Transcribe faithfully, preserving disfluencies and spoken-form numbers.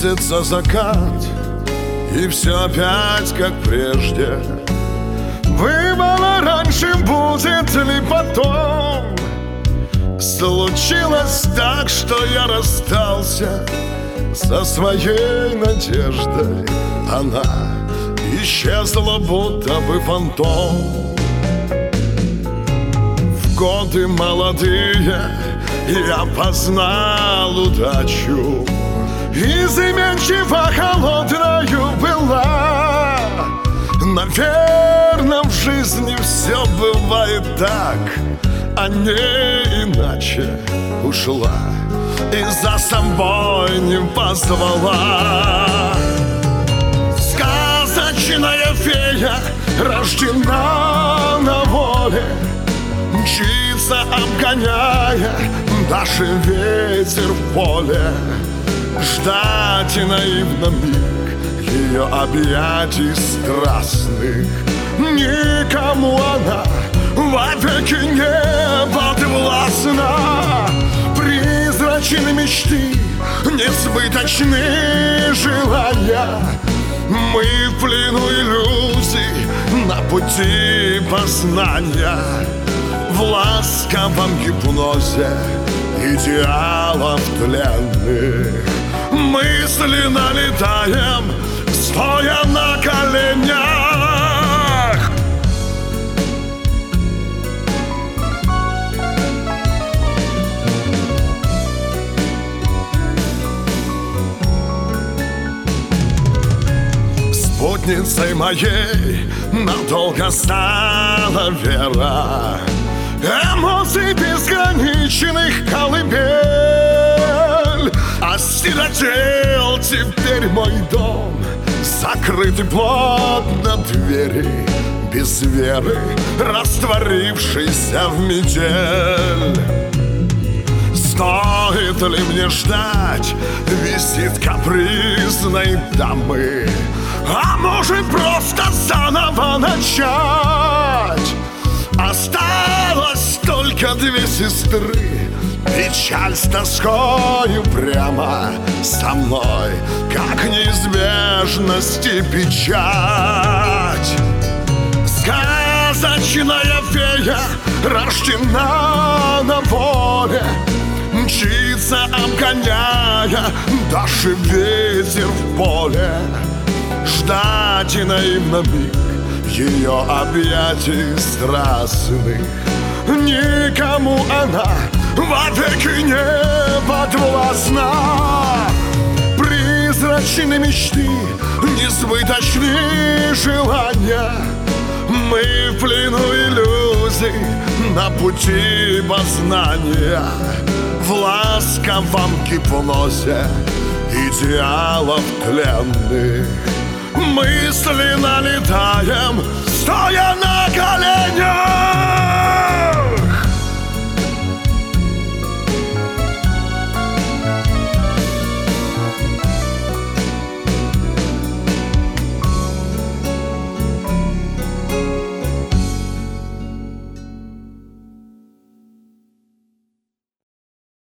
Близится закат, и все опять как прежде. Бывало раньше, будет ли потом. Случилось так, что я расстался со своей надеждой. Она исчезла, будто бы фантом. В годы молодые я познал удачу, изменчиво холодною была. Наверно, в жизни все бывает так, а не иначе. Ушла и за собой не позвала. Сказочная фея рождена на воле, мчится, обгоняя даже ветер в поле. Ждать и наивно миг ее объятий страстных. Никому она вовеки не подвластна. Призрачные мечты, несбыточные желания. Мы в плену иллюзий на пути познания. В ласковом гипнозе идеалов тленных мысленно летаем, стоя на коленях. Спутницей моей надолго стала вера, эмоций бесконечных колыбель. Осиротел теперь мой дом, закрыты плотно двери, без веры растворившийся в метель. Стоит ли мне ждать визит капризной дамы, а может просто заново начать? Осталось только две сестры, печаль с тоскою прямо со мной, как неизбежность и печать. Сказочная фея рождена на воле, мчится, обгоняя даже ветер в поле. Ждать и наивно миг ее объятий страстных. Никому она вовеки не подвластна. Призрачные мечты, несбыточные желания. Мы в плену иллюзий на пути познания. В ласковом гипнозе идеалов тленных мысленно летаем, стоя на коленях.